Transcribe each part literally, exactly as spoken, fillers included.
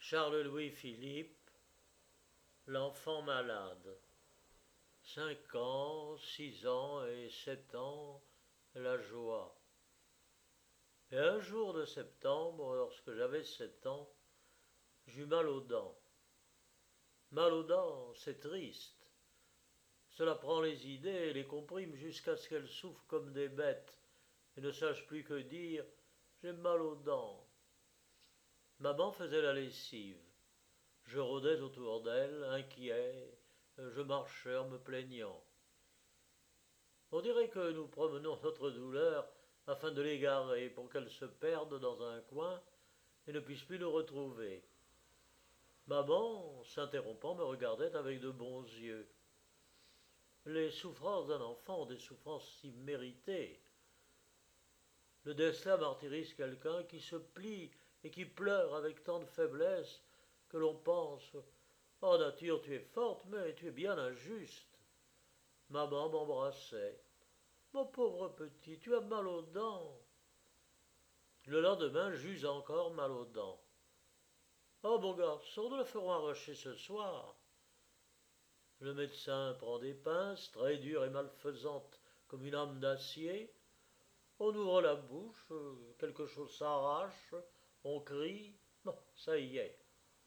Charles-Louis-Philippe, l'enfant malade. Cinq ans, six ans et sept ans, la joie. Et un jour de septembre, lorsque j'avais sept ans, j'eus mal aux dents. Mal aux dents, c'est triste. Cela prend les idées et les comprime jusqu'à ce qu'elles souffrent comme des bêtes et ne sachent plus que dire « j'ai mal aux dents ». Maman faisait la lessive. Je rôdais autour d'elle, inquiet, je marchais en me plaignant. On dirait que nous promenons notre douleur afin de l'égarer pour qu'elle se perde dans un coin et ne puisse plus nous retrouver. Maman, s'interrompant, me regardait avec de bons yeux. Les souffrances d'un enfant ont des souffrances si méritées. Le destin martyrise quelqu'un qui se plie et qui pleure avec tant de faiblesse que l'on pense « Oh nature, tu es forte, mais tu es bien injuste ». Maman m'embrassait. « Mon pauvre petit, tu as mal aux dents ». Le lendemain, j'eus encore mal aux dents. « Oh mon garçon, nous la ferons arracher ce soir ». Le médecin prend des pinces, très dures et malfaisantes comme une âme d'acier. On ouvre la bouche, quelque chose s'arrache, on crie, bon, ça y est.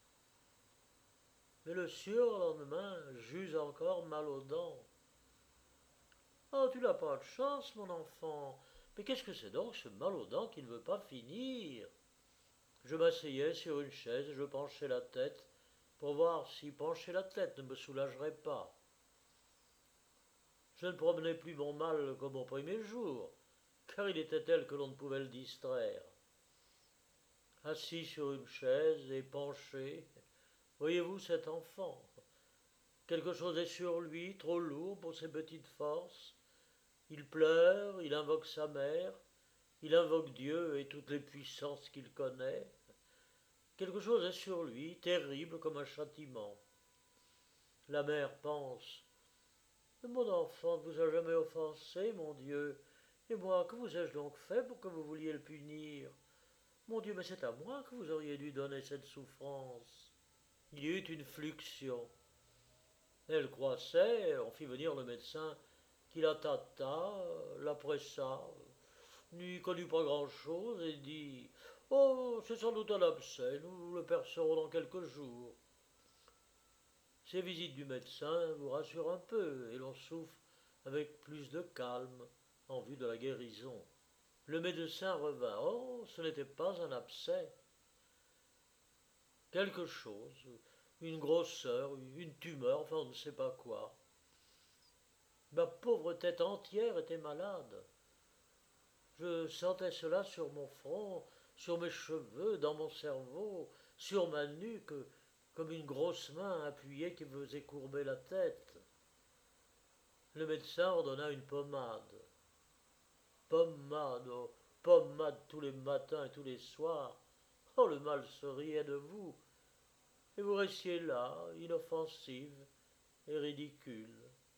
Mais le surlendemain, j'eus encore mal aux dents. « Oh, tu n'as pas de chance, mon enfant. Mais qu'est-ce que c'est donc ce mal aux dents qui ne veut pas finir ?» Je m'asseyais sur une chaise et je penchais la tête pour voir si pencher la tête ne me soulagerait pas. Je ne promenais plus mon mal comme au premier jour, car il était tel que l'on ne pouvait le distraire. Assis sur une chaise et penché, voyez-vous cet enfant? Quelque chose est sur lui, trop lourd pour ses petites forces. Il pleure, il invoque sa mère, il invoque Dieu et toutes les puissances qu'il connaît. Quelque chose est sur lui, terrible comme un châtiment. La mère pense « Mon enfant ne vous a jamais offensé, mon Dieu, et moi, que vous ai-je donc fait pour que vous vouliez le punir? Mon Dieu, mais c'est à moi que vous auriez dû donner cette souffrance. » Il y eut une fluxion. Elle croissait, on fit venir le médecin qui la tâta, la pressa, n'y connut pas grand-chose et dit « Oh, c'est sans doute un abcès, nous le percerons dans quelques jours. » Ces visites du médecin vous rassurent un peu et l'on souffre avec plus de calme en vue de la guérison. Le médecin revint. Oh, ce n'était pas un abcès. Quelque chose, une grosseur, une tumeur, enfin on ne sait pas quoi. Ma pauvre tête entière était malade. Je sentais cela sur mon front, sur mes cheveux, dans mon cerveau, sur ma nuque, comme une grosse main appuyée qui faisait courber la tête. Le médecin ordonna une pommade. Pommade, oh, pommade tous les matins et tous les soirs. Oh, le mal se riait de vous. Et vous restiez là, inoffensive et ridicule.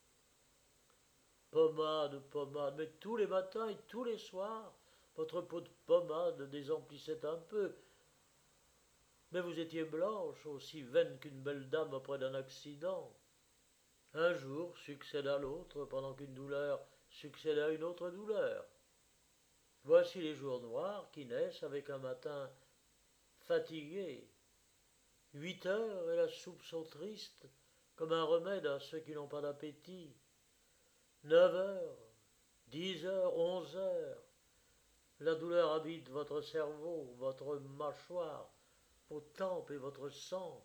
Pommade, pommade, mais tous les matins et tous les soirs, votre peau de pommade désemplissait un peu. Mais vous étiez blanche, aussi vaine qu'une belle dame auprès d'un accident. Un jour succède à l'autre, pendant qu'une douleur succède à une autre douleur. Voici les jours noirs qui naissent avec un matin fatigué. Huit heures et la soupe sont tristes, comme un remède à ceux qui n'ont pas d'appétit. Neuf heures, dix heures, onze heures. La douleur habite votre cerveau, votre mâchoire, vos tempes et votre sang.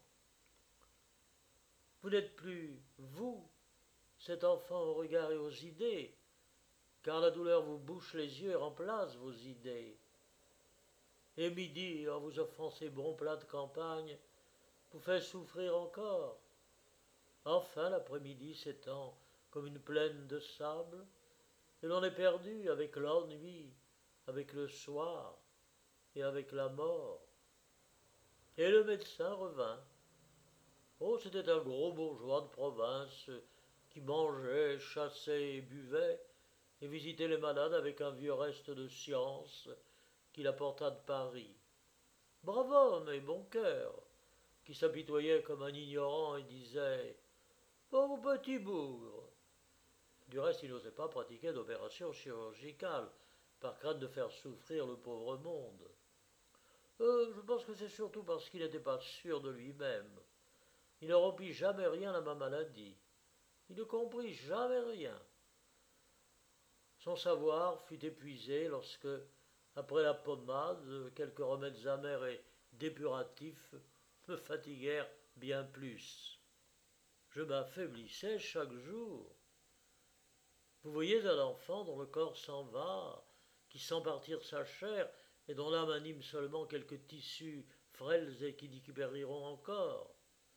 Vous n'êtes plus, vous, cet enfant au regard et aux idées, car la douleur vous bouche les yeux et remplace vos idées. Et midi, en vous offrant ces bons plats de campagne, vous fait souffrir encore. Enfin, l'après-midi s'étend comme une plaine de sable, et l'on est perdu avec l'ennui, avec le soir et avec la mort. Et le médecin revint. Oh, c'était un gros bourgeois de province qui mangeait, chassait et buvait, et visitait les malades avec un vieux reste de science qu'il apporta de Paris. Brave homme et bon cœur, qui s'apitoyait comme un ignorant et disait « Pauvre petit bougre !» Du reste, il n'osait pas pratiquer d'opérations chirurgicales, par crainte de faire souffrir le pauvre monde. Euh, je pense que c'est surtout parce qu'il n'était pas sûr de lui-même. Il ne rompit jamais rien à ma maladie. Il ne comprit jamais rien. Son savoir fut épuisé lorsque, après la pommade, quelques remèdes amers et dépuratifs me fatiguèrent bien plus. Je m'affaiblissais chaque jour. Vous voyez un enfant dont le corps s'en va, qui sent partir sa chair et dont l'âme anime seulement quelques tissus frêles et qui dit qu'ils périront encore.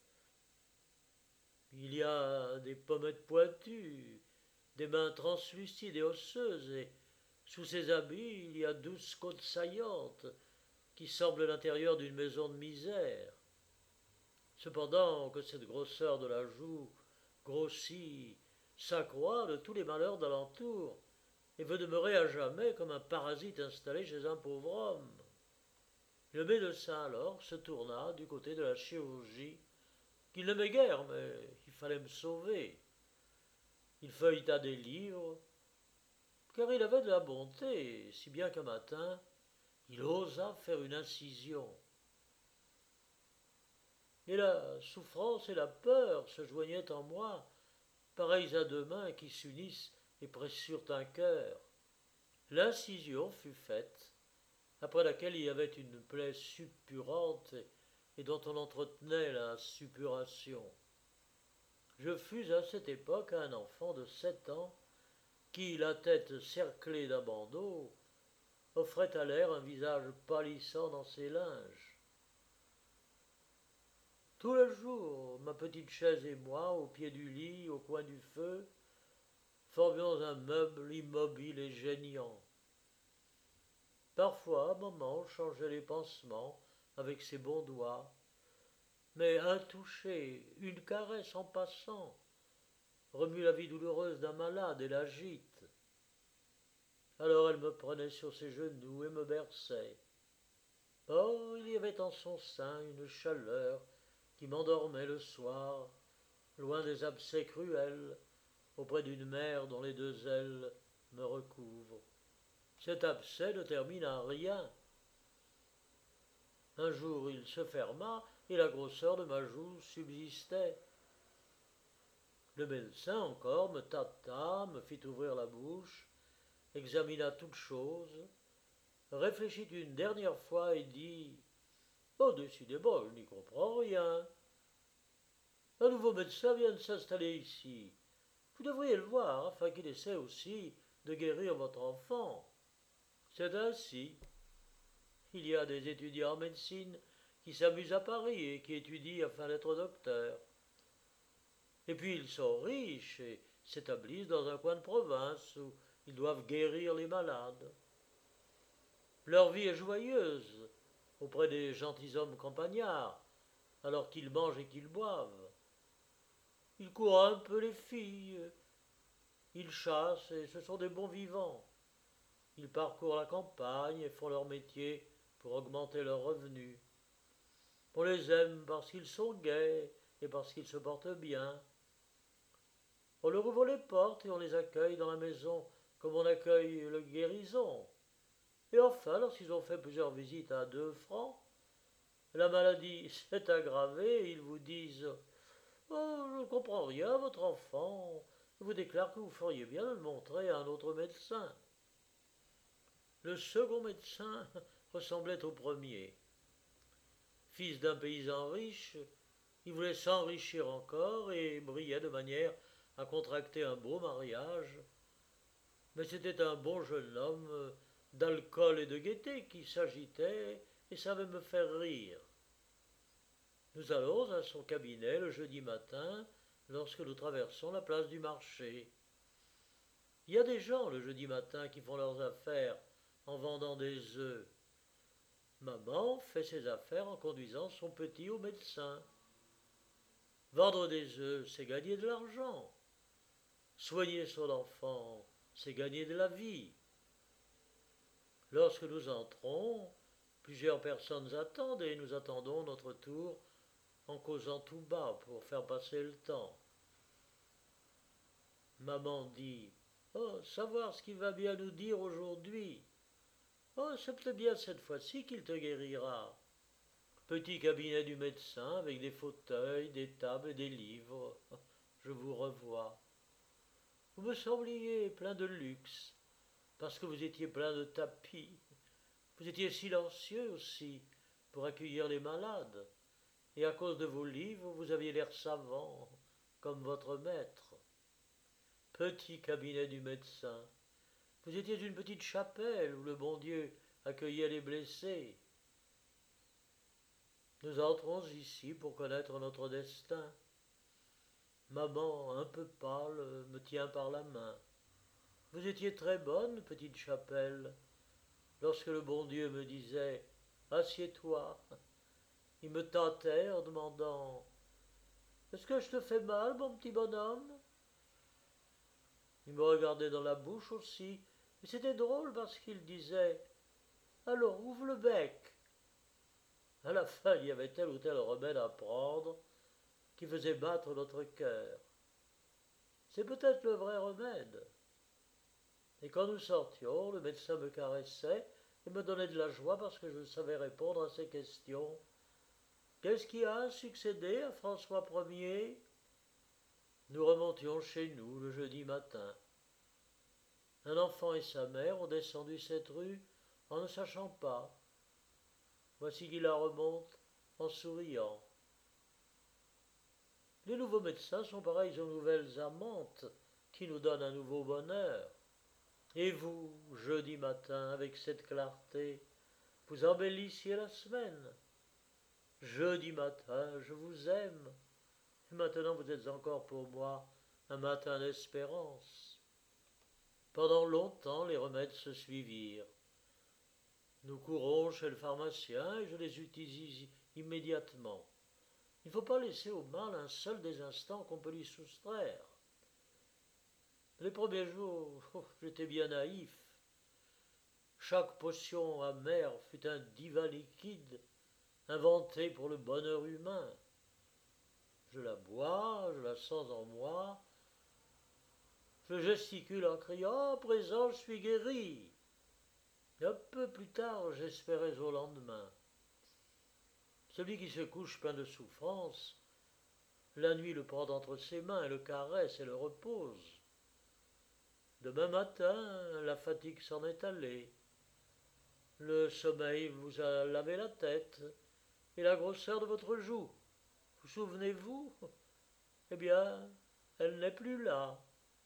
Il y a des pommettes pointues, des mains translucides et osseuses, et sous ces habits il y a douze côtes saillantes qui semblent l'intérieur d'une maison de misère. Cependant que cette grosseur de la joue grossit, s'accroît de tous les malheurs d'alentour, et veut demeurer à jamais comme un parasite installé chez un pauvre homme. Le médecin alors se tourna du côté de la chirurgie, qu'il n'aimait guère, mais il fallait me sauver. Il feuilleta des livres, car il avait de la bonté, si bien qu'un matin, il osa faire une incision. Et la souffrance et la peur se joignaient en moi, pareilles à deux mains qui s'unissent et pressurent un cœur. L'incision fut faite, après laquelle il y avait une plaie suppurante et dont on entretenait la suppuration. Je fus à cette époque un enfant de sept ans qui, la tête cerclée d'un bandeau, offrait à l'air un visage pâlissant dans ses linges. Tout le jour, ma petite chaise et moi, au pied du lit, au coin du feu, formions un meuble immobile et geignant. Parfois, maman changeait les pansements avec ses bons doigts, mais un toucher, une caresse en passant, remue la vie douloureuse d'un malade et l'agite. Alors elle me prenait sur ses genoux et me berçait. Oh, il y avait en son sein une chaleur qui m'endormait le soir, loin des abcès cruels, auprès d'une mère dont les deux ailes me recouvrent. Cet abcès ne termine en rien. Un jour il se ferma et la grosseur de ma joue subsistait. Le médecin encore me tâta, me fit ouvrir la bouche, examina toutes choses, réfléchit une dernière fois et dit « Oh, décidément, je n'y comprends rien. Un nouveau médecin vient de s'installer ici. Vous devriez le voir, afin qu'il essaie aussi de guérir votre enfant. » C'est ainsi. Il y a des étudiants en médecine qui s'amusent à Paris et qui étudient afin d'être docteurs. Et puis ils sont riches et s'établissent dans un coin de province où ils doivent guérir les malades. Leur vie est joyeuse auprès des gentilshommes campagnards, alors qu'ils mangent et qu'ils boivent. Ils courent un peu les filles, ils chassent et ce sont des bons vivants. Ils parcourent la campagne et font leur métier pour augmenter leurs revenus. On les aime parce qu'ils sont gais et parce qu'ils se portent bien. On leur ouvre les portes et on les accueille dans la maison comme on accueille le guérison. Et enfin, lorsqu'ils ont fait plusieurs visites à deux francs, la maladie s'est aggravée et ils vous disent « Oh, je ne comprends rien, votre enfant. » Ils vous déclarent que vous feriez bien de le montrer à un autre médecin. Le second médecin ressemblait au premier. Fils d'un paysan riche, il voulait s'enrichir encore et brillait de manière à contracter un beau mariage. Mais c'était un bon jeune homme d'alcool et de gaieté qui s'agitait et savait me faire rire. Nous allons à son cabinet le jeudi matin lorsque nous traversons la place du marché. Il y a des gens le jeudi matin qui font leurs affaires en vendant des œufs. Maman fait ses affaires en conduisant son petit au médecin. Vendre des œufs, c'est gagner de l'argent. Soigner son enfant, c'est gagner de la vie. Lorsque nous entrons, plusieurs personnes attendent et nous attendons notre tour en causant tout bas pour faire passer le temps. Maman dit « Oh, savoir ce qu'il va bien nous dire aujourd'hui. Oh, c'est peut-être bien cette fois-ci qu'il te guérira. » Petit cabinet du médecin avec des fauteuils, des tables et des livres. Je vous revois. Vous me sembliez plein de luxe, parce que vous étiez plein de tapis. Vous étiez silencieux aussi pour accueillir les malades. Et à cause de vos livres, vous aviez l'air savant, comme votre maître. Petit cabinet du médecin. Vous étiez une petite chapelle où le bon Dieu accueillait les blessés. Nous entrons ici pour connaître notre destin. Maman, un peu pâle, me tient par la main. Vous étiez très bonne, petite chapelle. Lorsque le bon Dieu me disait « Assieds-toi », il me tâtait en demandant « Est-ce que je te fais mal, mon petit bonhomme ?» Il me regardait dans la bouche aussi, et c'était drôle parce qu'il disait « Alors, ouvre le bec !» À la fin, il y avait tel ou tel remède à prendre qui faisait battre notre cœur. C'est peut-être le vrai remède. Et quand nous sortions, le médecin me caressait et me donnait de la joie parce que je savais répondre à ses questions. Qu'est-ce qui a succédé à François Ier ? Nous remontions chez nous le jeudi matin. Un enfant et sa mère ont descendu cette rue en ne sachant pas. Voici qui la remonte en souriant. Les nouveaux médecins sont pareils aux nouvelles amantes qui nous donnent un nouveau bonheur. Et vous, jeudi matin, avec cette clarté, vous embellissiez la semaine. Jeudi matin, je vous aime. Et maintenant vous êtes encore pour moi un matin d'espérance. Pendant longtemps, les remèdes se suivirent. Nous courons chez le pharmacien et je les utilise immédiatement. Il ne faut pas laisser au mal un seul des instants qu'on peut lui soustraire. Les premiers jours, oh, j'étais bien naïf. Chaque potion amère fut un divan liquide inventé pour le bonheur humain. Je la bois, je la sens en moi. Je gesticule en criant « À présent, je suis guéri !» Un peu plus tard, j'espérais au lendemain. Celui qui se couche plein de souffrance, la nuit le prend entre ses mains et le caresse et le repose. Demain matin, la fatigue s'en est allée. Le sommeil vous a lavé la tête et la grosseur de votre joue. Vous souvenez-vous ? Eh bien, elle n'est plus là.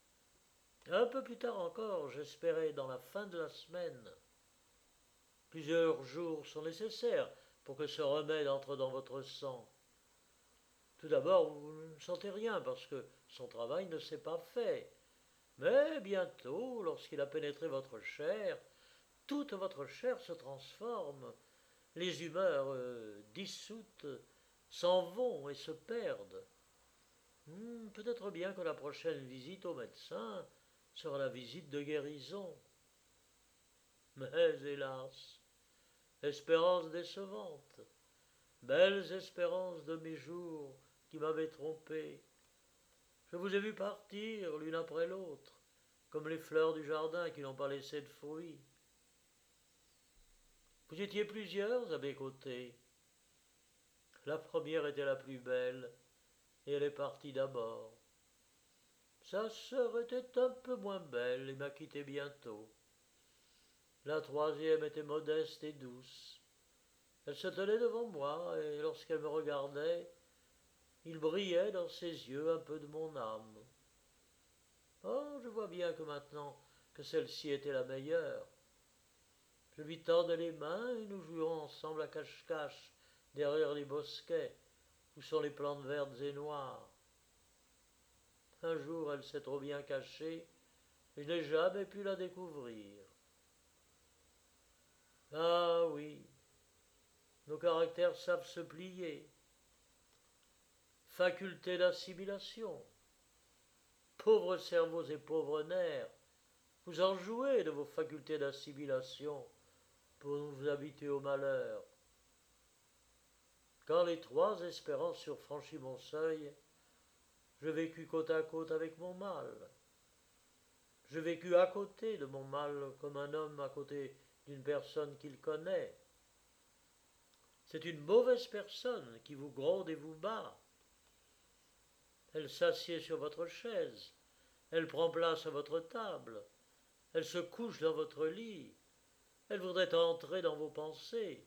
Un peu plus tard encore, j'espérais dans la fin de la semaine. Plusieurs jours sont nécessaires pour que ce remède entre dans votre sang. Tout d'abord, vous ne sentez rien parce que son travail ne s'est pas fait. Mais bientôt, lorsqu'il a pénétré votre chair, toute votre chair se transforme. Les humeurs euh, dissoutes s'en vont et se perdent. Hmm, peut-être bien que la prochaine visite au médecin sera la visite de guérison. Mais hélas, espérances décevantes, belles espérances de mes jours qui m'avaient trompé. Je vous ai vu partir l'une après l'autre, comme les fleurs du jardin qui n'ont pas laissé de fruits. Vous étiez plusieurs à mes côtés. La première était la plus belle, et elle est partie d'abord. Sa sœur était un peu moins belle et m'a quitté bientôt. La troisième était modeste et douce. Elle se tenait devant moi, et lorsqu'elle me regardait, il brillait dans ses yeux un peu de mon âme. Oh, je vois bien que maintenant que celle-ci était la meilleure. Je lui tendais les mains et nous jouions ensemble à cache-cache derrière les bosquets où sont les plantes vertes et noires. Un jour, elle s'est trop bien cachée et je n'ai jamais pu la découvrir. Ah oui, nos caractères savent se plier. Faculté d'assimilation. Pauvres cerveaux et pauvres nerfs, vous en jouez de vos facultés d'assimilation pour vous habituer au malheur. Quand les trois espérances eurent franchi mon seuil, je vécus côte à côte avec mon mal. Je vécus à côté de mon mal comme un homme à côté d'une personne qu'il connaît. C'est une mauvaise personne qui vous gronde et vous bat. Elle s'assied sur votre chaise, elle prend place à votre table, elle se couche dans votre lit, elle voudrait entrer dans vos pensées.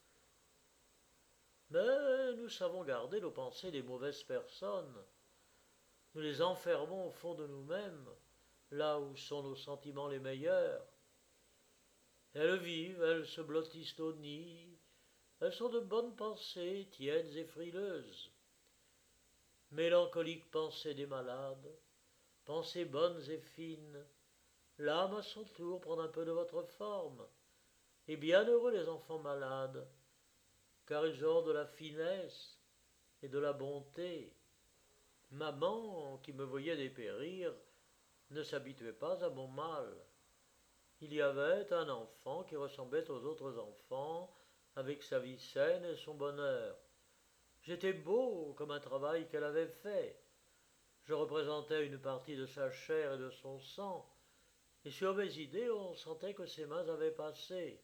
Mais nous savons garder nos pensées des mauvaises personnes. Nous les enfermons au fond de nous-mêmes, là où sont nos sentiments les meilleurs. Elles vivent, elles se blottissent au nid, elles sont de bonnes pensées, tièdes et frileuses. Mélancoliques pensées des malades, pensées bonnes et fines, l'âme à son tour prend un peu de votre forme, et bienheureux les enfants malades, car ils auront de la finesse et de la bonté. Maman, qui me voyait dépérir, ne s'habituait pas à mon mal. Il y avait un enfant qui ressemblait aux autres enfants, avec sa vie saine et son bonheur. J'étais beau comme un travail qu'elle avait fait. Je représentais une partie de sa chair et de son sang, et sur mes idées on sentait que ses mains avaient passé.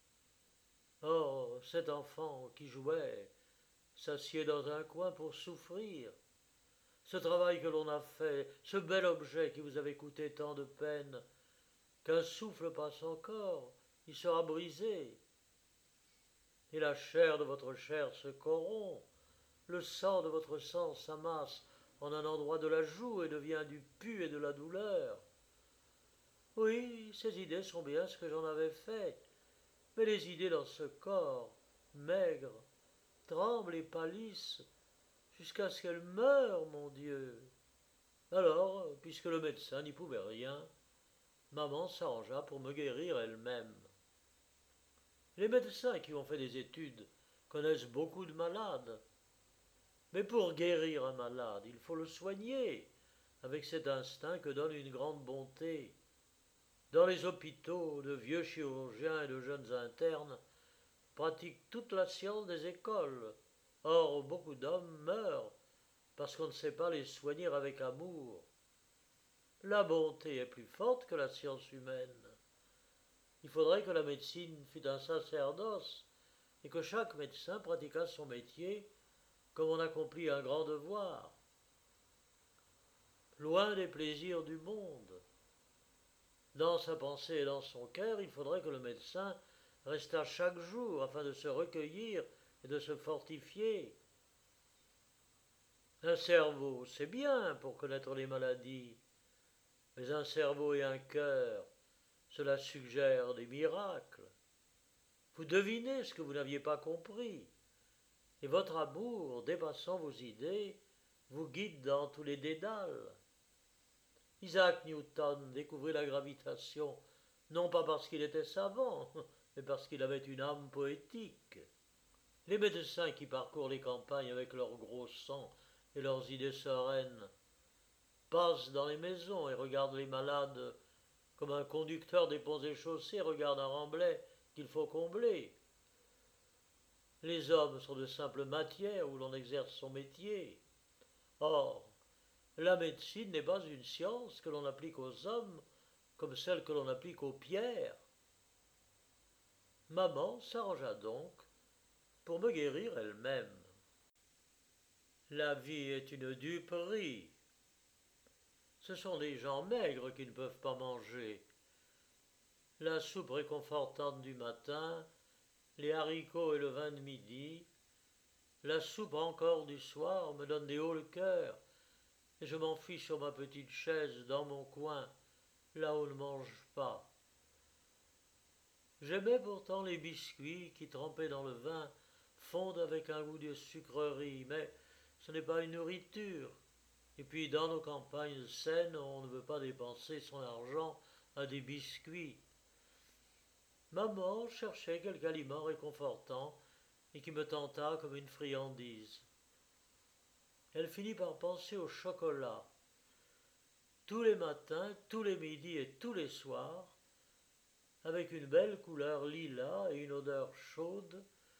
Or, cet enfant qui jouait s'assied dans un coin pour souffrir. Ce travail que l'on a fait, ce bel objet qui vous avait coûté tant de peine, qu'un souffle passe encore, il sera brisé. Et la chair de votre chair se corrompt, le sang de votre sang s'amasse en un endroit de la joue et devient du pu et de la douleur. Oui, ces idées sont bien ce que j'en avais fait, mais les idées dans ce corps, maigre, tremblent et pâlissent, jusqu'à ce qu'elles meurent, mon Dieu. Alors, puisque le médecin n'y pouvait rien, maman s'arrangea pour me guérir elle-même. Les médecins qui ont fait des études connaissent beaucoup de malades, mais pour guérir un malade, il faut le soigner, avec cet instinct que donne une grande bonté. Dans les hôpitaux, de vieux chirurgiens et de jeunes internes pratiquent toute la science des écoles. Or, beaucoup d'hommes meurent parce qu'on ne sait pas les soigner avec amour. La bonté est plus forte que la science humaine. Il faudrait que la médecine fût un sacerdoce et que chaque médecin pratiquât son métier comme on accomplit un grand devoir, loin des plaisirs du monde. Dans sa pensée et dans son cœur, il faudrait que le médecin restât chaque jour afin de se recueillir et de se fortifier. Un cerveau, c'est bien pour connaître les maladies, mais un cerveau et un cœur, cela suggère des miracles. Vous devinez ce que vous n'aviez pas compris, et votre amour, dépassant vos idées, vous guide dans tous les dédales. Isaac Newton découvrit la gravitation, non pas parce qu'il était savant, mais parce qu'il avait une âme poétique. Les médecins qui parcourent les campagnes avec leur gros sang et leurs idées sereines passent dans les maisons et regardent les malades comme un conducteur des ponts et chaussées regarde un remblai qu'il faut combler. Les hommes sont de simples matières où l'on exerce son métier. Or, la médecine n'est pas une science que l'on applique aux hommes comme celle que l'on applique aux pierres. Maman s'arrangea donc pour me guérir elle-même. La vie est une duperie. Ce sont des gens maigres qui ne peuvent pas manger. La soupe réconfortante du matin, les haricots et le vin de midi, la soupe encore du soir me donne des hauts le cœur, et je m'enfuis sur ma petite chaise dans mon coin, là où on ne mange pas. J'aimais pourtant les biscuits qui, trempés dans le vin, fondent avec un goût de sucrerie, mais ce n'est pas une nourriture. Et puis dans nos campagnes saines, on ne veut pas dépenser son argent à des biscuits. Maman cherchait quelque aliment réconfortant et qui me tenta comme une friandise. Elle finit par penser au chocolat. Tous les matins, tous les midis et tous les soirs, avec une belle couleur lilas et une odeur chaude,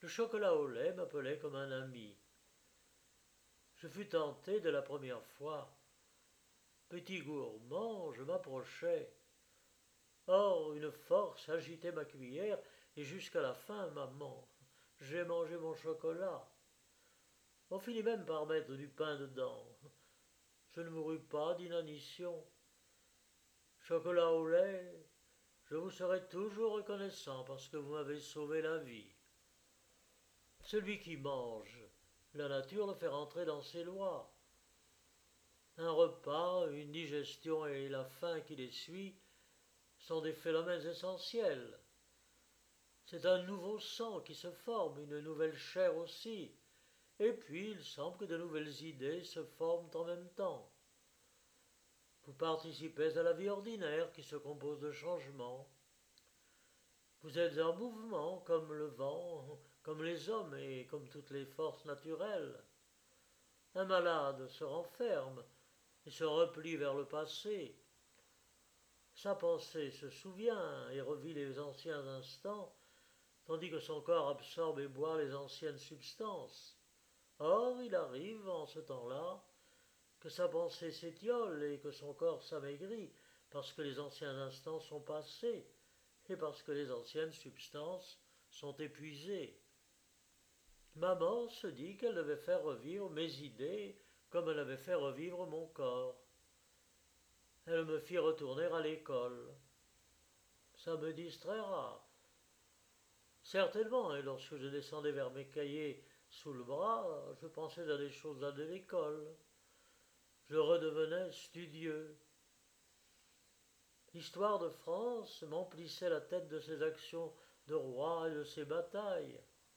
Le chocolat au lait m'appelait comme un ami. Je fus tenté dès la première fois. Petit gourmand, je m'approchai. Or, une force agitait ma cuillère, et jusqu'à la fin, maman, j'ai mangé mon chocolat. On finit même par mettre du pain dedans. Je ne mourus pas d'inanition. Chocolat au lait, je vous serai toujours reconnaissant parce que vous m'avez sauvé la vie. Celui qui mange, la nature le fait rentrer dans ses lois. Un repas, une digestion et la faim qui les suit sont des phénomènes essentiels. C'est un nouveau sang qui se forme, une nouvelle chair aussi. Et puis, il semble que de nouvelles idées se forment en même temps. Vous participez à la vie ordinaire qui se compose de changements. Vous êtes en mouvement comme le vent, comme les hommes et comme toutes les forces naturelles. Un malade se renferme et se replie vers le passé. Sa pensée se souvient et revit les anciens instants, tandis que son corps absorbe et boit les anciennes substances. Or, il arrive, en ce temps-là, que sa pensée s'étiole et que son corps s'amaigrit, parce que les anciens instants sont passés, et parce que les anciennes substances sont épuisées. Maman se dit qu'elle devait faire revivre mes idées comme elle avait fait revivre mon corps. Elle me fit retourner à l'école. Ça me distraira. Certainement, et lorsque je descendais vers mes cahiers sous le bras, je pensais à des choses là de l'école. Je redevenais studieux. L'histoire de France m'emplissait la tête de ses actions de roi et de ses batailles.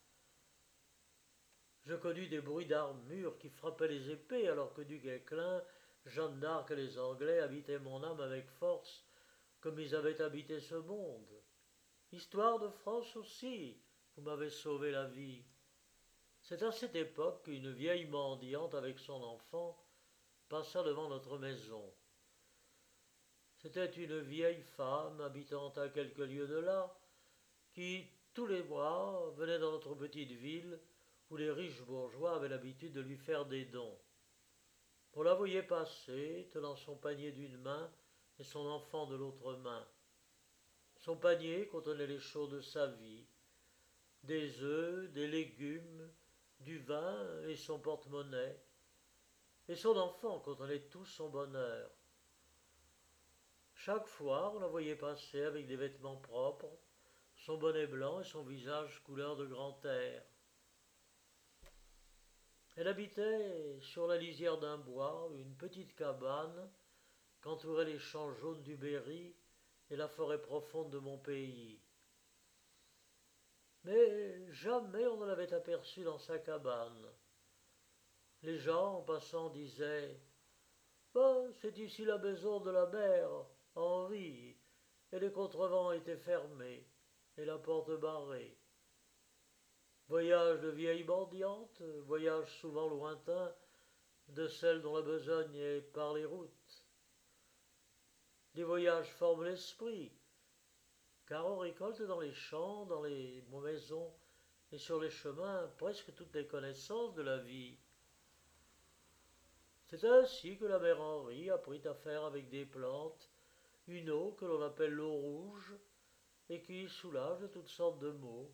Je connus des bruits d'armures qui frappaient les épées, alors que du Guesclin, Jeanne d'Arc et les Anglais habitaient mon âme avec force, comme ils avaient habité ce monde. Histoire de France aussi, vous m'avez sauvé la vie. C'est à cette époque qu'une vieille mendiante avec son enfant passa devant notre maison. C'était une vieille femme habitant à quelques lieues de là, qui, tous les mois, venait dans notre petite ville où les riches bourgeois avaient l'habitude de lui faire des dons. On la voyait passer, tenant son panier d'une main et son enfant de l'autre main. Son panier contenait les choses de sa vie, des œufs, des légumes, du vin et son porte-monnaie. Et son enfant contenait tout son bonheur. Chaque fois, on la voyait passer avec des vêtements propres, son bonnet blanc et son visage couleur de grand air. Elle habitait sur la lisière d'un bois, une petite cabane qu'entouraient les champs jaunes du Berry et la forêt profonde de mon pays. Mais jamais on ne l'avait aperçue dans sa cabane. Les gens, en passant, disaient « Oh, c'est ici la maison de la mère, Henri, et les contrevents étaient fermés, et la porte barrée. » Voyage de vieille mendiante, voyage souvent lointain, de celle dont la besogne est par les routes. Les voyages forment l'esprit, car on récolte dans les champs, dans les maisons et sur les chemins presque toutes les connaissances de la vie. C'est ainsi que la mère Henri apprit à faire avec des plantes une eau que l'on appelle l'eau rouge et qui soulage de toutes sortes de maux.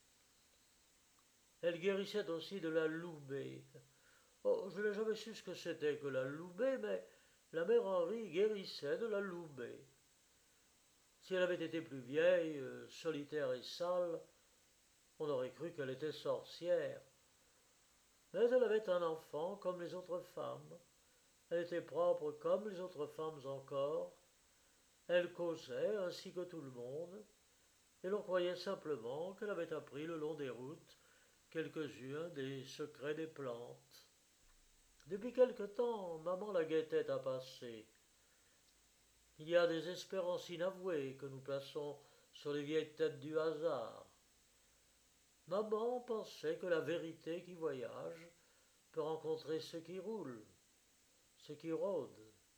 Elle guérissait aussi de la loubée. Oh, je n'ai jamais su ce que c'était que la loubée, mais la mère Henri guérissait de la loubée. Si elle avait été plus vieille, euh, solitaire et sale, on aurait cru qu'elle était sorcière. Mais elle avait un enfant comme les autres femmes. Elle était propre comme les autres femmes encore. Elle causait ainsi que tout le monde, et l'on croyait simplement qu'elle avait appris le long des routes quelques-uns des secrets des plantes. Depuis quelque temps, maman la guettait à passer. Il y a des espérances inavouées que nous plaçons sur les vieilles têtes du hasard. Maman pensait que la vérité qui voyage peut rencontrer ceux qui roulent, ceux qui rôdent.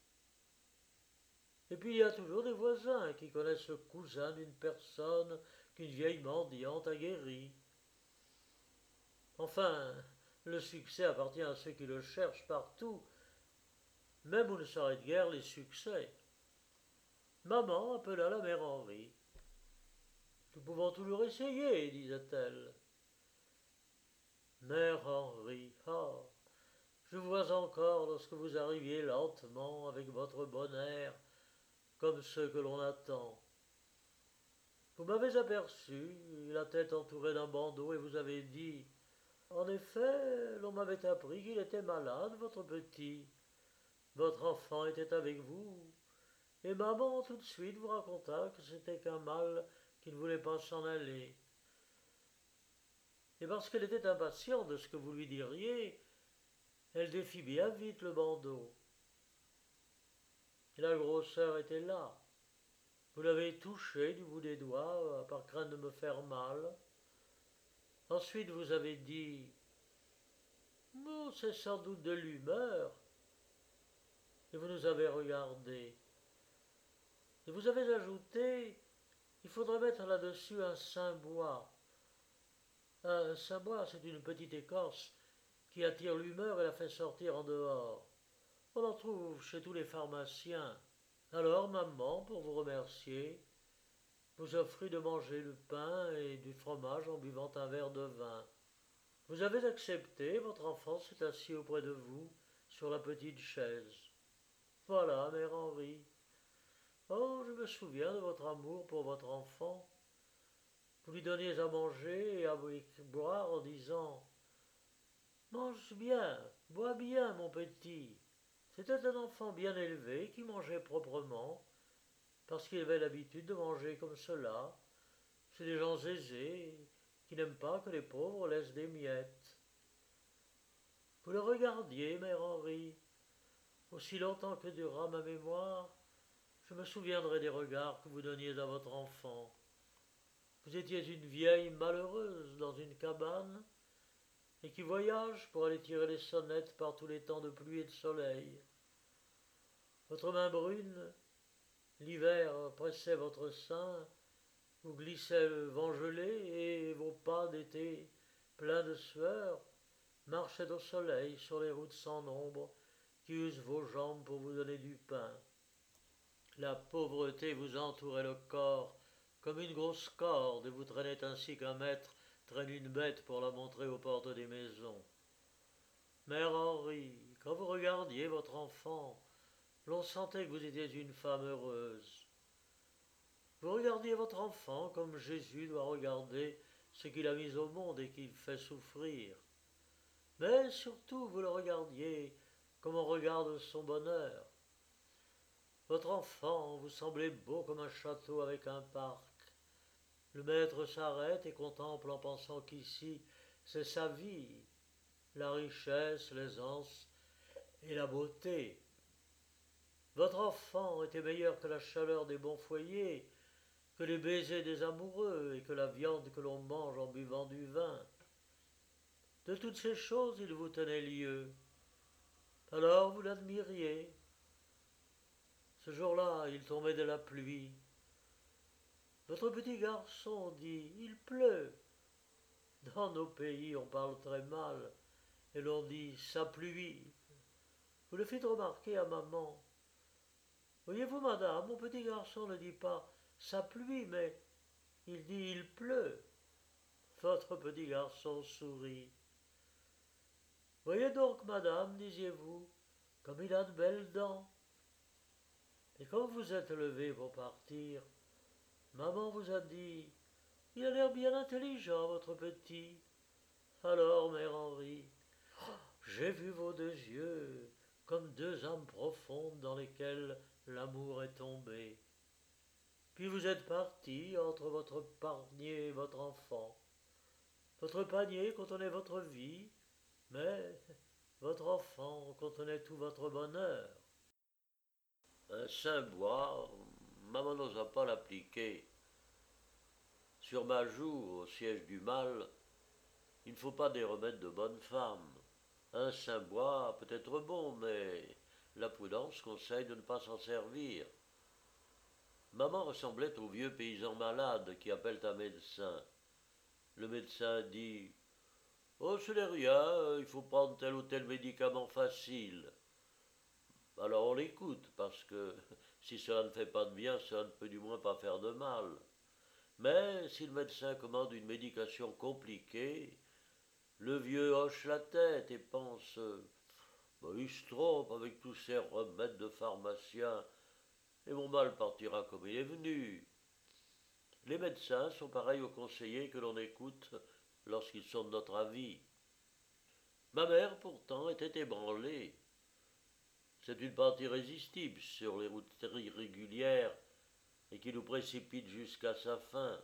Et puis il y a toujours des voisins qui connaissent le cousin d'une personne qu'une vieille mendiante a guéri. Enfin, le succès appartient à ceux qui le cherchent partout, même où ne s'arrêtent guère les succès. Maman appela la mère Henri. Nous pouvons toujours essayer, disait-elle. Mère Henri, ah, je vous vois encore lorsque vous arriviez lentement avec votre bon air, comme ceux que l'on attend. Vous m'avez aperçu, la tête entourée d'un bandeau, et vous avez dit: En effet, l'on m'avait appris qu'il était malade, votre petit. Votre enfant était avec vous. Et maman tout de suite vous raconta que c'était qu'un mal qui ne voulait pas s'en aller. Et parce qu'elle était impatiente de ce que vous lui diriez, elle défit bien vite le bandeau. Et la grosseur était là. Vous l'avez touché du bout des doigts, par crainte de me faire mal. Ensuite, vous avez dit: oh, c'est sans doute de l'humeur. Et vous nous avez regardés. Et vous avez ajouté: il faudrait mettre là-dessus un sainbois. Un sainbois, c'est une petite écorce qui attire l'humeur et la fait sortir en dehors. On en trouve chez tous les pharmaciens. Alors, maman, pour vous remercier, vous offrit de manger du pain et du fromage en buvant un verre de vin. Vous avez accepté, votre enfant s'est assis auprès de vous, sur la petite chaise. Voilà, mère Henri. Oh, je me souviens de votre amour pour votre enfant. Vous lui donniez à manger et à boire en disant: mange bien, bois bien, mon petit. C'était un enfant bien élevé qui mangeait proprement, parce qu'il avait l'habitude de manger comme cela. C'est des gens aisés qui n'aiment pas que les pauvres laissent des miettes. Vous le regardiez, mère Henri. Aussi longtemps que durera ma mémoire, je me souviendrai des regards que vous donniez à votre enfant. Vous étiez une vieille malheureuse dans une cabane, et qui voyage pour aller tirer les sonnettes par tous les temps de pluie et de soleil. Votre main brune, l'hiver pressait votre sein, vous glissait le vent gelé, et vos pas d'été, pleins de sueur, marchaient au soleil sur les routes sans nombre qui usent vos jambes pour vous donner du pain. La pauvreté vous entourait le corps comme une grosse corde, et vous traînait ainsi qu'un maître traîne une bête pour la montrer aux portes des maisons. Mère Henri, quand vous regardiez votre enfant, l'on sentait que vous étiez une femme heureuse. Vous regardiez votre enfant comme Jésus doit regarder ce qu'il a mis au monde et qu'il fait souffrir. Mais surtout, vous le regardiez comme on regarde son bonheur. Votre enfant vous semblait beau comme un château avec un parc. Le maître s'arrête et contemple en pensant qu'ici, c'est sa vie, la richesse, l'aisance et la beauté. Votre enfant était meilleur que la chaleur des bons foyers, que les baisers des amoureux et que la viande que l'on mange en buvant du vin. De toutes ces choses, il vous tenait lieu. Alors vous l'admiriez. Ce jour-là, il tombait de la pluie. Votre petit garçon dit: il pleut. Dans nos pays, on parle très mal, et l'on dit: ça pluie. Vous le fîtes remarquer à maman. Voyez-vous, madame, mon petit garçon ne dit pas ça pluie, mais il dit il pleut. Votre petit garçon sourit. Voyez donc, madame, disiez-vous, comme il a de belles dents. Et quand vous êtes levée pour partir, maman vous a dit: il a l'air bien intelligent, votre petit. Alors, mère Henri, j'ai vu vos deux yeux comme deux âmes profondes dans lesquelles l'amour est tombé. Puis vous êtes parti entre votre panier et votre enfant. Votre panier contenait votre vie, mais votre enfant contenait tout votre bonheur. Un saint-bois, maman n'osa pas l'appliquer. Sur ma joue, au siège du mal, il ne faut pas des remèdes de bonne femme. Un saint-bois peut être bon, mais la prudence conseille de ne pas s'en servir. Maman ressemblait au vieux paysan malade qui appelle un médecin. Le médecin dit: Oh, ce n'est rien, il faut prendre tel ou tel médicament facile. Alors on l'écoute, parce que si cela ne fait pas de bien, cela ne peut du moins pas faire de mal. Mais si le médecin commande une médication compliquée, le vieux hoche la tête et pense bah, il se trompe avec tous ces remèdes de pharmacien, et mon mal partira comme il est venu. Les médecins sont pareils aux conseillers que l'on écoute lorsqu'ils sont de notre avis. Ma mère, pourtant, était ébranlée. C'est une pente irrésistible sur les routes irrégulières et qui nous précipite jusqu'à sa fin.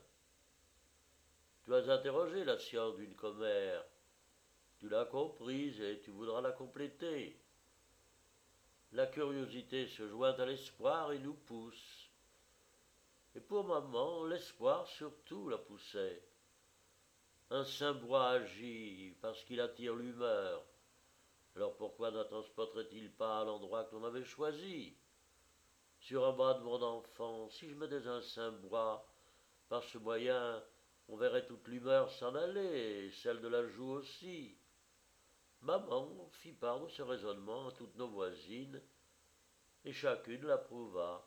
Tu as interrogé la science d'une commère. Tu l'as comprise et tu voudras la compléter. La curiosité se joint à l'espoir et nous pousse. Et pour maman, l'espoir surtout la poussait. Un saint bois agit parce qu'il attire l'humeur. Alors pourquoi ne transporterait-il pas à l'endroit que l'on avait choisi? Sur un bras de mon enfant, si je mettais un saint bois, par ce moyen, on verrait toute l'humeur s'en aller, et celle de la joue aussi. Maman fit part de ce raisonnement à toutes nos voisines, et chacune l'approuva.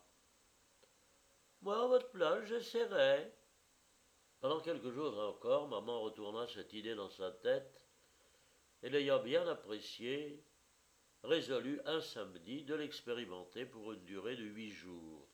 Moi, à votre place, j'essaierai. Pendant quelques jours encore, maman retourna cette idée dans sa tête, et l'ayant bien appréciée, résolut un samedi de l'expérimenter pour une durée de huit jours.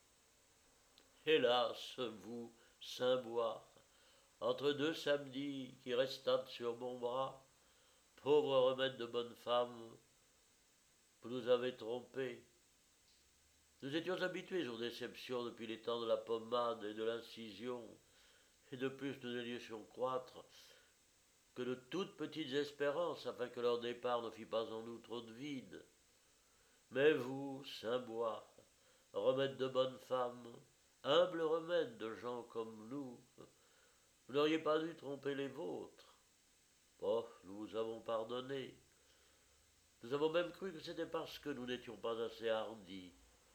Hélas, vous, Saint-Bois, entre deux samedis qui restâtes sur mon bras, pauvre remède de bonne femme, vous nous avez trompés. Nous étions habitués aux déceptions depuis les temps de la pommade et de l'incision, et de plus nous n'allions croître que de toutes petites espérances afin que leur départ ne fît pas en nous trop de vide. Mais vous, Saint-Bois, remède de bonne femme, humble remède de gens comme nous, vous n'auriez pas dû tromper les vôtres. Oh, nous vous avons pardonné. Nous avons même cru que c'était parce que nous n'étions pas assez hardis.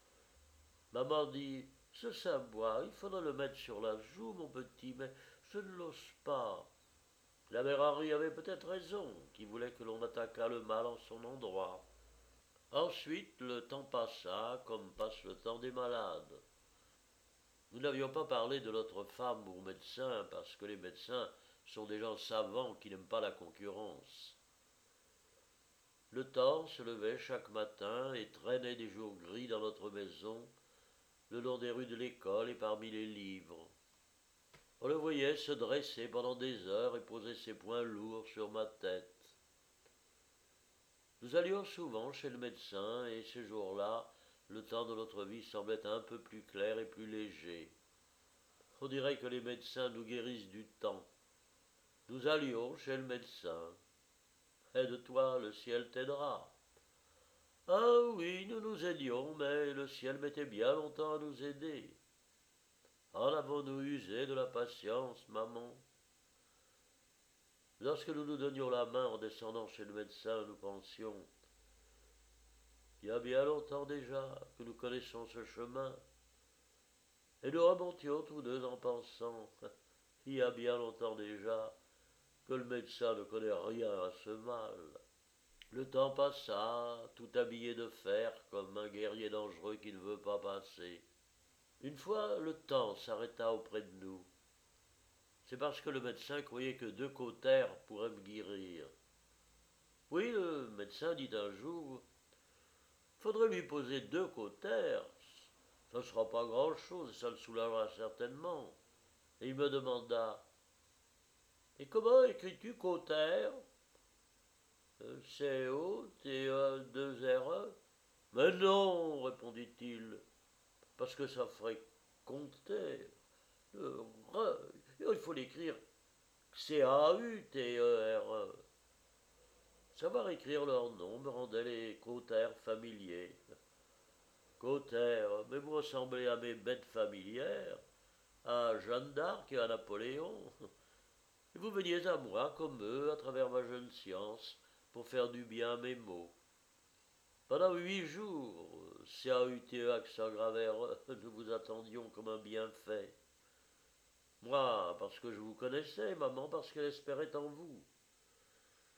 Maman dit, ce Saint-Bois, il faudra le mettre sur la joue, mon petit, mais je ne l'ose pas. La mère Henri avait peut-être raison, qui voulait que l'on attaquât le mal en son endroit. Ensuite, le temps passa comme passe le temps des malades. Nous n'avions pas parlé de notre femme au médecin, parce que les médecins sont des gens savants qui n'aiment pas la concurrence. Le temps se levait chaque matin et traînait des jours gris dans notre maison, le long des rues de l'école et parmi les livres. On le voyait se dresser pendant des heures et poser ses poings lourds sur ma tête. Nous allions souvent chez le médecin et ces jours-là, le temps de notre vie semblait un peu plus clair et plus léger. On dirait que les médecins nous guérissent du temps. Nous allions chez le médecin. Aide-toi, le ciel t'aidera. Ah oui, nous nous aidions, mais le ciel mettait bien longtemps à nous aider. En avons-nous usé de la patience, maman? Lorsque nous nous donnions la main en descendant chez le médecin, nous pensions, il y a bien longtemps déjà que nous connaissons ce chemin. Et nous remontions tous deux en pensant, il y a bien longtemps déjà que le médecin ne connaît rien à ce mal. Le temps passa, tout habillé de fer comme un guerrier dangereux qui ne veut pas passer. Une fois, le temps s'arrêta auprès de nous. C'est parce que le médecin croyait que deux cautères pourraient me guérir. Oui, le médecin dit un jour, faudrait lui poser deux cautères. Ça ne sera pas grand-chose et ça le soulagera certainement. Et il me demanda, et comment écris-tu cautère? C O T E deux R E. Mais non, répondit-il, parce que ça ferait compter. Le re, il faut l'écrire C A U T E R E. Savoir écrire leur nom me rendait les cautères familiers. Cautère, mais vous ressemblez à mes bêtes familières, à Jeanne d'Arc et à Napoléon. Et vous veniez à moi comme eux à travers ma jeune science pour faire du bien à mes mots. Pendant huit jours, C A U T E accent grave R E, nous vous attendions comme un bienfait. Moi, parce que je vous connaissais, maman, parce qu'elle espérait en vous.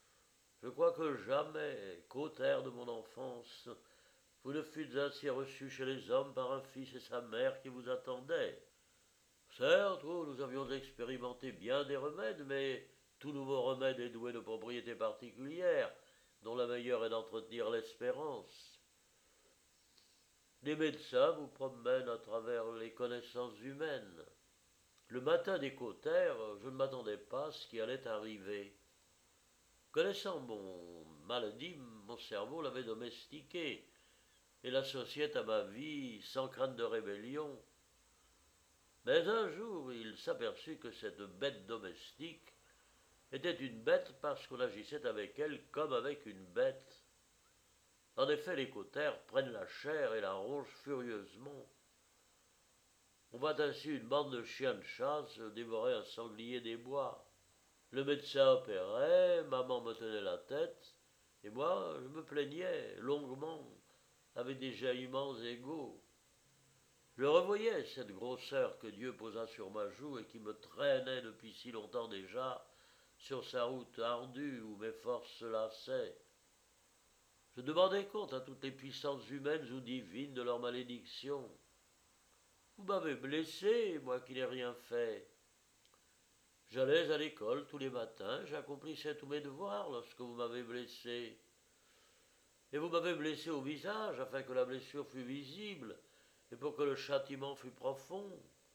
Je crois que jamais, qu'au terre de mon enfance, vous ne fûtes ainsi reçu chez les hommes par un fils et sa mère qui vous attendaient. Certes, oh, nous avions expérimenté bien des remèdes, mais tout nouveau remède est doué de propriétés particulières, dont la meilleure est d'entretenir l'espérance. Les médecins vous promènent à travers les connaissances humaines. Le matin des cautères, je ne m'attendais pas à ce qui allait arriver. Connaissant mon maladie, mon cerveau l'avait domestiqué et l'associait à ma vie sans crainte de rébellion. Mais un jour, il s'aperçut que cette bête domestique était une bête parce qu'on agissait avec elle comme avec une bête. En effet, les cautères prennent la chair et la rongent furieusement. On voit ainsi une bande de chiens de chasse dévorer un sanglier des bois. Le médecin opérait, maman me tenait la tête, et moi je me plaignais longuement, avec des jailliments égaux. Je revoyais cette grosseur que Dieu posa sur ma joue et qui me traînait depuis si longtemps déjà sur sa route ardue où mes forces se lassaient. Je demandais compte à toutes les puissances humaines ou divines de leur malédiction. Vous m'avez blessé, moi qui n'ai rien fait. J'allais à l'école tous les matins, j'accomplissais tous mes devoirs lorsque vous m'avez blessé. Et vous m'avez blessé au visage afin que la blessure fût visible et pour que le châtiment fût profond.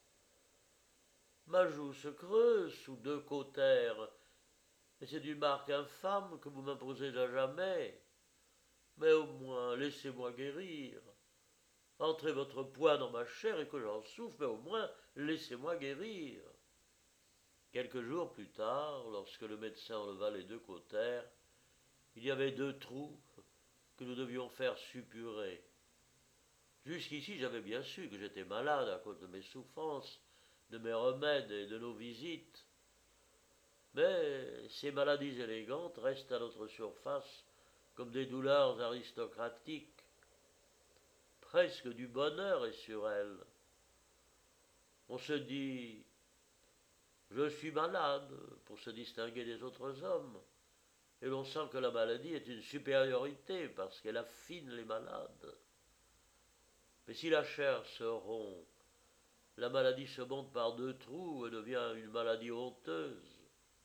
Ma joue se creuse sous deux cautères, et c'est d'une marque infâme que vous m'imposez à jamais. Mais au moins, laissez-moi guérir. Entrez votre poing dans ma chair et que j'en souffre, mais au moins, laissez-moi guérir. Quelques jours plus tard, lorsque le médecin enleva les deux cautères, il y avait deux trous que nous devions faire suppurer. Jusqu'ici, j'avais bien su que j'étais malade à cause de mes souffrances, de mes remèdes et de nos visites. Mais ces maladies élégantes restent à notre surface comme des douleurs aristocratiques. Presque du bonheur est sur elles. On se dit « je suis malade » pour se distinguer des autres hommes, et l'on sent que la maladie est une supériorité parce qu'elle affine les malades. Mais si la chair se rompt, la maladie se monte par deux trous et devient une maladie honteuse.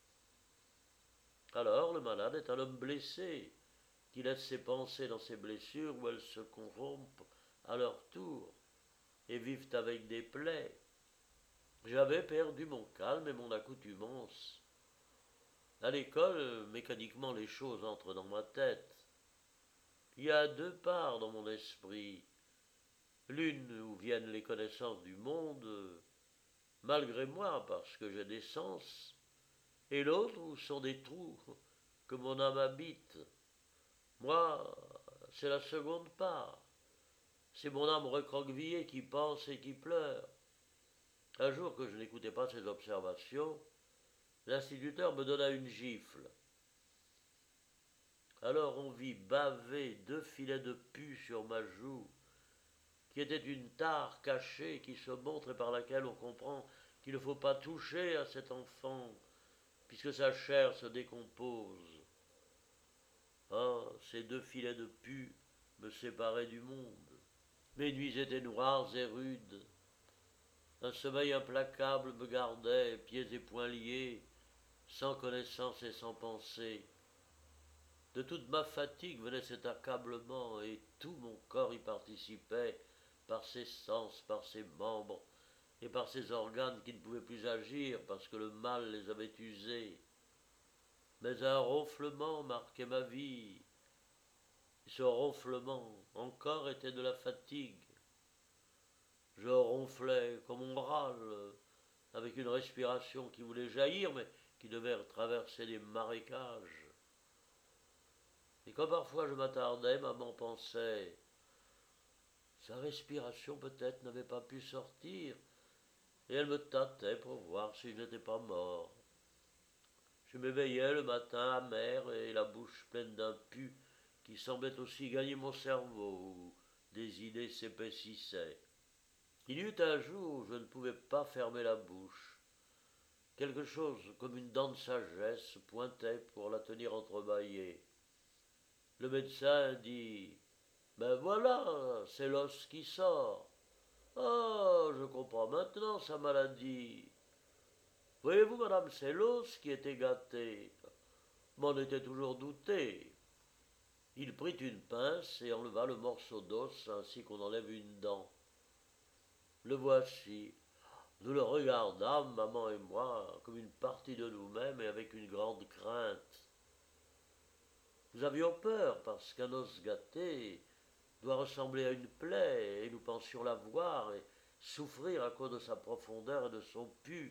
Alors le malade est un homme blessé, qui laisse ses pensées dans ses blessures où elles se corrompent à leur tour et vivent avec des plaies. J'avais perdu mon calme et mon accoutumance. À l'école, mécaniquement les choses entrent dans ma tête. Il y a deux parts dans mon esprit. L'une où viennent les connaissances du monde, malgré moi parce que j'ai des sens, et l'autre où sont des trous que mon âme habite. Moi, c'est la seconde part. C'est mon âme recroquevillée qui pense et qui pleure. Un jour que je n'écoutais pas ses observations, l'instituteur me donna une gifle. Alors on vit baver deux filets de pus sur ma joue, qui était une tare cachée qui se montre et par laquelle on comprend qu'il ne faut pas toucher à cet enfant, puisque sa chair se décompose. Ah, ces deux filets de pus me séparaient du monde. Mes nuits étaient noires et rudes. Un sommeil implacable me gardait, pieds et poings liés, sans connaissance et sans pensée. De toute ma fatigue venait cet accablement, et tout mon corps y participait, par ses sens, par ses membres, et par ses organes qui ne pouvaient plus agir parce que le mal les avait usés. Mais un ronflement marquait ma vie, et ce ronflement encore était de la fatigue. Je ronflais comme on râle, avec une respiration qui voulait jaillir, mais qui devait traverser des marécages. Et quand parfois je m'attardais, maman pensait « sa respiration peut-être n'avait pas pu sortir », et elle me tâtait pour voir si je n'étais pas mort. Je m'éveillais le matin amer et la bouche pleine d'un pu qui semblait aussi gagner mon cerveau, où des idées s'épaississaient. Il y eut un jour où je ne pouvais pas fermer la bouche. Quelque chose comme une dent de sagesse pointait pour la tenir entrebâillée. Le médecin dit « Ben voilà, c'est l'os qui sort. Ah, je comprends maintenant sa maladie. Voyez-vous, madame, c'est l'os qui était gâté. M'en était toujours douté. » Il prit une pince et enleva le morceau d'os ainsi qu'on enlève une dent. Le voici. Nous le regardâmes, maman et moi, comme une partie de nous-mêmes et avec une grande crainte. Nous avions peur parce qu'un os gâté doit ressembler à une plaie et nous pensions la voir et souffrir à cause de sa profondeur et de son pu.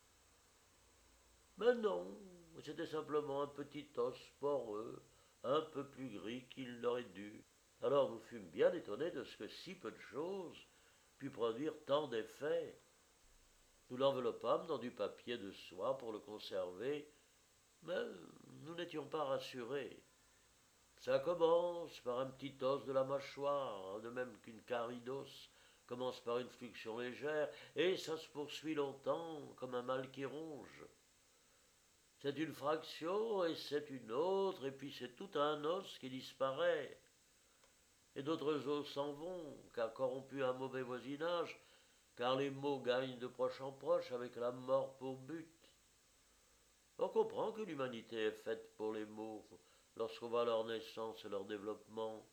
Mais non, c'était simplement un petit os poreux, un peu plus gris qu'il n'aurait dû. Alors nous fûmes bien étonnés de ce que si peu de choses pût produire tant d'effets. Nous l'enveloppâmes dans du papier de soie pour le conserver, mais nous n'étions pas rassurés. Ça commence par un petit os de la mâchoire, de même qu'une carie d'os commence par une fluxion légère, et ça se poursuit longtemps comme un mal qui ronge. C'est une fraction, et c'est une autre, et puis c'est tout un os qui disparaît. Et d'autres os s'en vont, car corrompus à un mauvais voisinage, car les maux gagnent de proche en proche avec la mort pour but. On comprend que l'humanité est faite pour les maux lorsqu'on voit leur naissance et leur développement.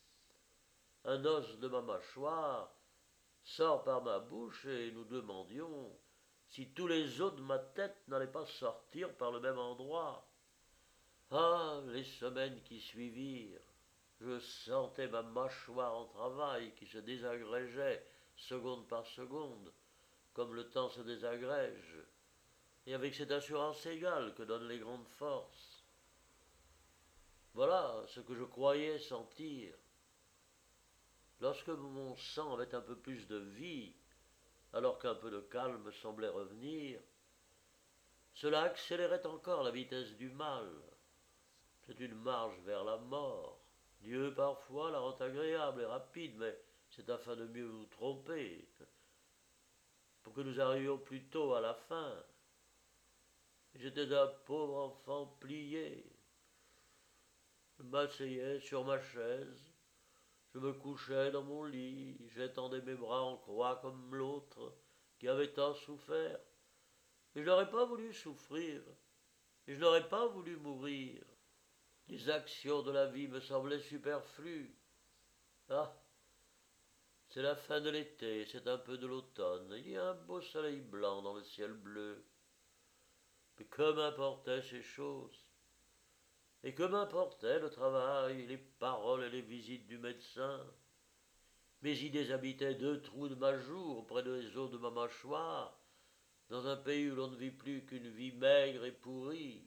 Un os de ma mâchoire sort par ma bouche et nous demandions si tous les os de ma tête n'allaient pas sortir par le même endroit. Ah, les semaines qui suivirent, je sentais ma mâchoire en travail qui se désagrégeait seconde par seconde, comme le temps se désagrège, et avec cette assurance égale que donnent les grandes forces. Voilà ce que je croyais sentir. Lorsque mon sang avait un peu plus de vie, alors qu'un peu de calme semblait revenir, cela accélérait encore la vitesse du mal. C'est une marche vers la mort. Dieu parfois la rend agréable et rapide, mais c'est afin de mieux nous tromper, pour que nous arrivions plus tôt à la fin. J'étais un pauvre enfant plié. Je m'asseyais sur ma chaise, je me couchais dans mon lit, j'étendais mes bras en croix comme l'autre qui avait tant souffert. Et je n'aurais pas voulu souffrir, et je n'aurais pas voulu mourir. Les actions de la vie me semblaient superflues. Ah, c'est la fin de l'été, c'est un peu de l'automne, il y a un beau soleil blanc dans le ciel bleu. Mais que m'importaient ces choses? Et que m'importait le travail, les paroles et les visites du médecin? Mes idées habitaient deux trous de ma joue auprès des os de ma mâchoire, dans un pays où l'on ne vit plus qu'une vie maigre et pourrie.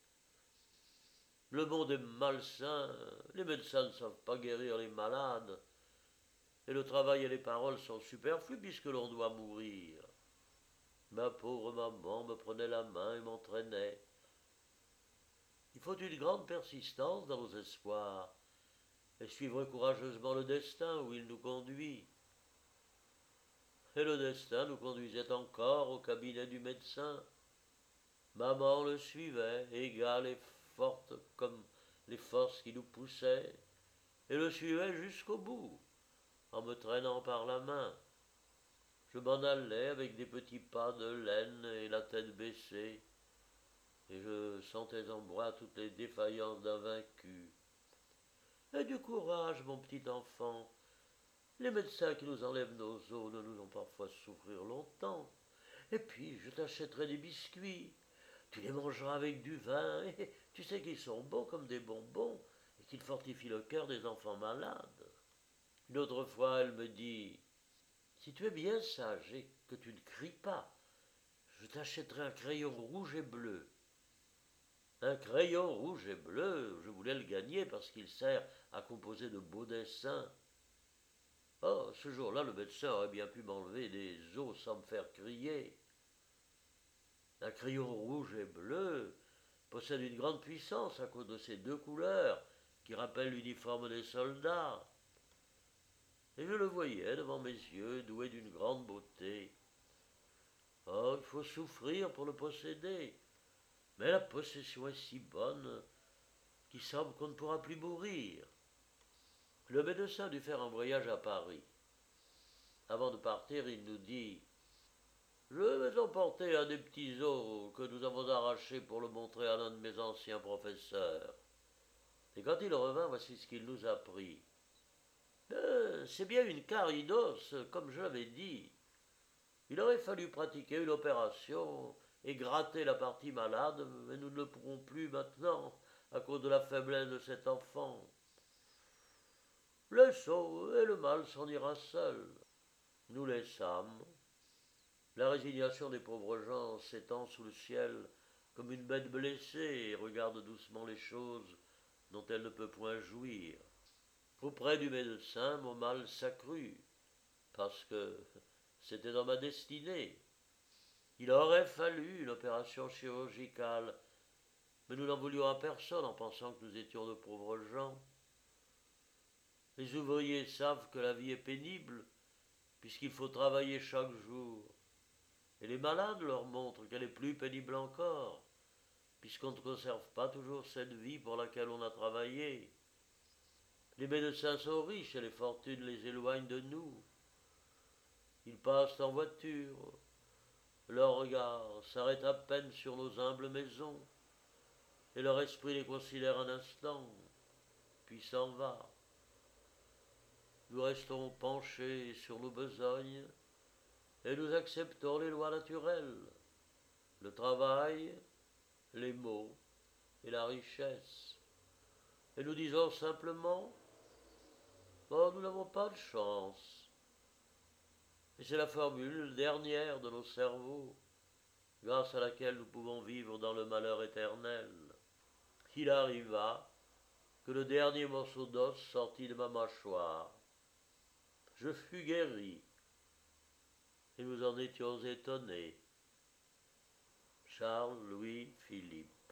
Le monde est malsain, les médecins ne savent pas guérir les malades, et le travail et les paroles sont superflus puisque l'on doit mourir. Ma pauvre maman me prenait la main et m'entraînait. Il faut une grande persistance dans nos espoirs, et suivre courageusement le destin où il nous conduit. Et le destin nous conduisait encore au cabinet du médecin. Maman le suivait, égale et forte comme les forces qui nous poussaient, et le suivait jusqu'au bout, en me traînant par la main. Je m'en allais avec des petits pas de laine et la tête baissée, et je sentais en moi toutes les défaillances d'un vaincu. Et du courage, mon petit enfant. Les médecins qui nous enlèvent nos os ne nous ont parfois souffrir longtemps. Et puis, je t'achèterai des biscuits. Tu les mangeras avec du vin, et tu sais qu'ils sont bons comme des bonbons, et qu'ils fortifient le cœur des enfants malades. Une autre fois, elle me dit, si tu es bien sage et que tu ne cries pas, je t'achèterai un crayon rouge et bleu. Un crayon rouge et bleu, je voulais le gagner parce qu'il sert à composer de beaux dessins. Oh, ce jour-là, le médecin aurait bien pu m'enlever des os sans me faire crier. Un crayon rouge et bleu possède une grande puissance à cause de ces deux couleurs qui rappellent l'uniforme des soldats. Et je le voyais devant mes yeux, doué d'une grande beauté. Oh, il faut souffrir pour le posséder, mais la possession est si bonne il semble qu'on ne pourra plus mourir. Le médecin dut faire un voyage à Paris. Avant de partir, il nous dit « Je vais emporter un des petits os que nous avons arrachés pour le montrer à l'un de mes anciens professeurs. » Et quand il revint, voici ce qu'il nous a pris. Euh, c'est bien une carie d'os, comme je l'avais dit. Il aurait fallu pratiquer une opération et gratter la partie malade, mais nous ne le pourrons plus maintenant à cause de la faiblesse de cet enfant. Laissons, et le mal s'en ira seul. Nous laissâmes. La résignation des pauvres gens s'étend sous le ciel comme une bête blessée et regarde doucement les choses dont elle ne peut point jouir. Auprès du médecin, mon mal s'accrut, parce que c'était dans ma destinée. Il aurait fallu une opération chirurgicale, mais nous n'en voulions à personne en pensant que nous étions de pauvres gens. Les ouvriers savent que la vie est pénible, puisqu'il faut travailler chaque jour. Et les malades leur montrent qu'elle est plus pénible encore, puisqu'on ne conserve pas toujours cette vie pour laquelle on a travaillé. Les médecins sont riches et les fortunes les éloignent de nous. Ils passent en voiture, leur regard s'arrête à peine sur nos humbles maisons, et leur esprit les considère un instant, puis s'en va. Nous restons penchés sur nos besognes, et nous acceptons les lois naturelles, le travail, les maux et la richesse. Et nous disons simplement, oh, nous n'avons pas de chance. Et c'est la formule dernière de nos cerveaux, grâce à laquelle nous pouvons vivre dans le malheur éternel. Il arriva que le dernier morceau d'os sortit de ma mâchoire. Je fus guéri, et nous en étions étonnés. Charles Louis Philippe.